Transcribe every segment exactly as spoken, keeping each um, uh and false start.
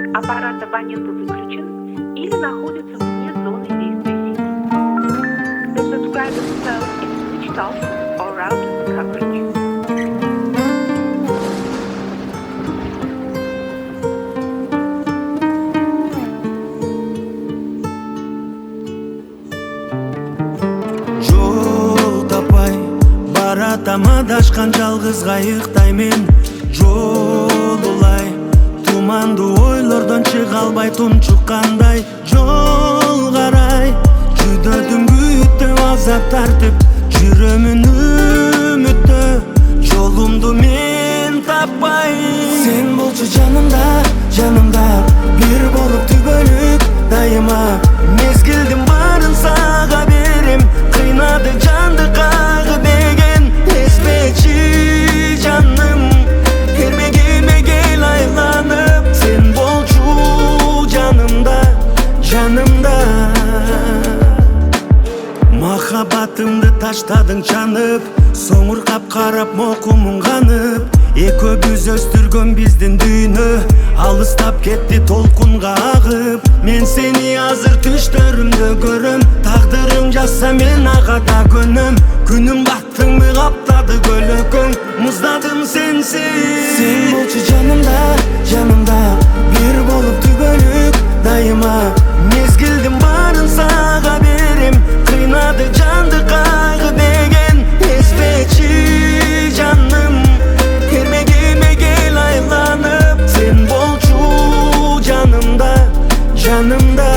аппарат абонента выключен или находится вне зоны действия сети. The subscriber's cell is switched off or out of coverage. Жол таппай баратам адашкан жалгыз кайыктаймен. Жол улай тумандуу ойлордон чыга албай тунчуккандай. Жол карай жүдөдүм күттө азап тартып, жүрөмүн үмүттө жолумду мен таппай. Сен болчу жанымда, жанымда бир болуп түбөлүк дайыма. Мезгилдин баарын сага берем, кыйнады жанды кагы деген. Эспечи жаным, эрмегиме кел айланып. Сен болчу жанымда, жанымда. Махаббатымды таштадың чанып, соңуркап карап мокумун канып. Экөөбүз өстүргөн биздин дүйнө алыстап кетти толкунга агып. Мен сени азыр түштөрүмдө көрөм, тагдырым жазса мен ага да көнөм. Күнүм баттыңбы каптады көлөкөң, муздадым сенсиз. Сен болчу жанымда, жанымда бир болуп түбөлүк дайыма. Мезгилдин баарын сага берем, кыйнады жанды кайгы деген. Эспечи жаным, эрмегиме кел айланып. Сен болчу жанымда, жанымда.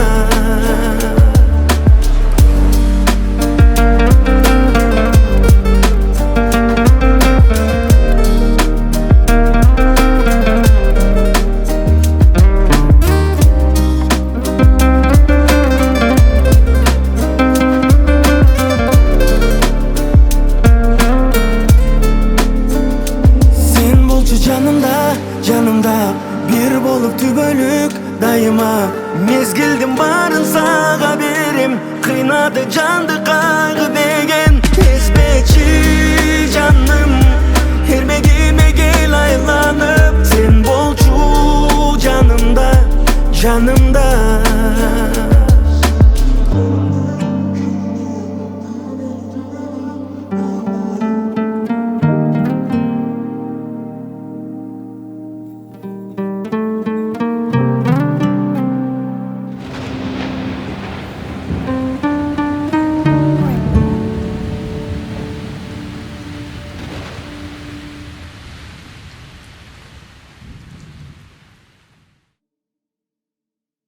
Жанымда, жанымда бир болуп түбөлүк дайыма. Мезгилдин баарын сага берем, кыйнады жанды кайгы деген. Эспечи жаным, эрмегиме кел айланып. Сен болчу жанымда, жанымда.